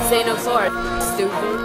This ain't a fourth, stupid.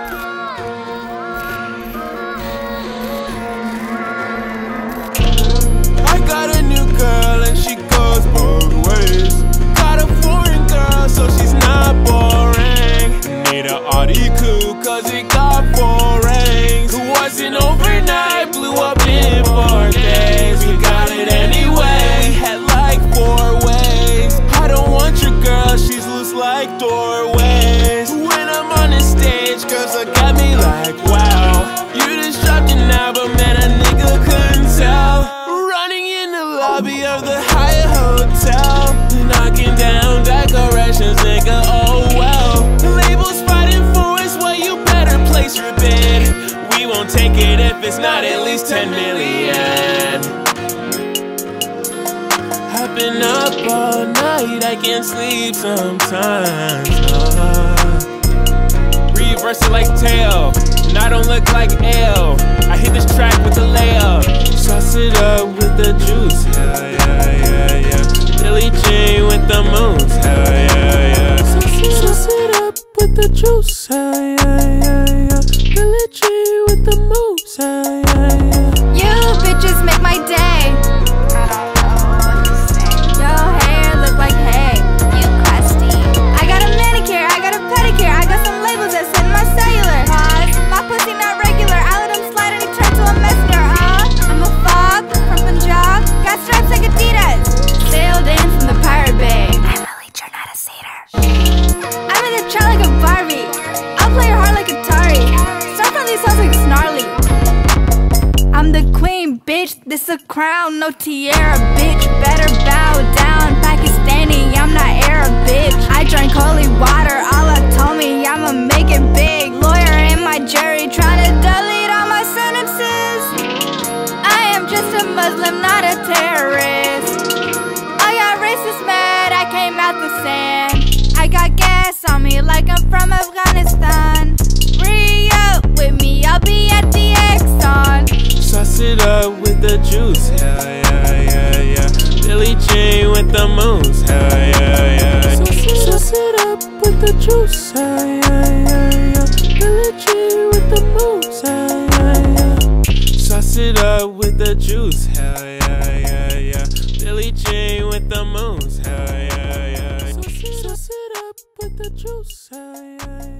I got a new girl and she goes both ways. Got a foreign girl so she's not boring. Need a Audi coupe cause it got 4 rings. It wasn't overnight, blew up in 4 days. We got it anyway, had like 4 ways. I don't want your girl, she's loose like doorways. When I'm on the stage, girls look at me like wow. You just dropped an album and a nigga couldn't tell. Lobby of the Hyatt Hotel, knocking down decorations, nigga, oh well. The label's fighting for us, well you better place your bid. We won't take it if it's not at least 10 million. I've been up all night, I can't sleep sometimes. Reverse it like tail, and I don't look like ale. I hit this track with the layup, sauce it up with the juice, hell yeah, yeah, yeah. Billie Jean with the moves, hell yeah, yeah. Sauce it up with the juice, hell yeah, yeah, yeah. Billie Jean with the moves, hell yeah, yeah. You bitches make my day. Your hair look like hay. You crusty. I got a manicure, I got a pedicure, I got some labels that send my cellular. Pause, my pussy not regular. I let him slide and he turned to a messenger. I'm a fob from Punjab, got stripes like Adidas. Sailed in from the Pirate Bay. Emily, you're not a satyr. I'm in the trap like a Barbie. I'll play her hard like Atari. Start from these songs like Snarly. I'm the queen, bitch. This a crown, no tiara, bitch. Better bow down. Pakistani, I'm not Arab, bitch. I drink holy water. Allah told me I'ma make it big. Lawyer in my jury, trying to delete all my sentences. I am just a Muslim, not a terrorist. I got racist mad, I came out the sand. I got gas on me like I'm from Afghanistan. Free up with me, I'll be at the Exxon. Sauce it up with the juice, hell yeah, yeah, yeah. Billie Jean with the moves, hell yeah, yeah. Sauce it up with the juice, hell yeah, yeah, yeah. Billie Jean with the moves, hell yeah, yeah. Sauce it up with the juice, hell yeah, yeah, yeah. Billie Jean with the moves, hell yeah, yeah. Sauce it up with the juice, hell yeah, yeah.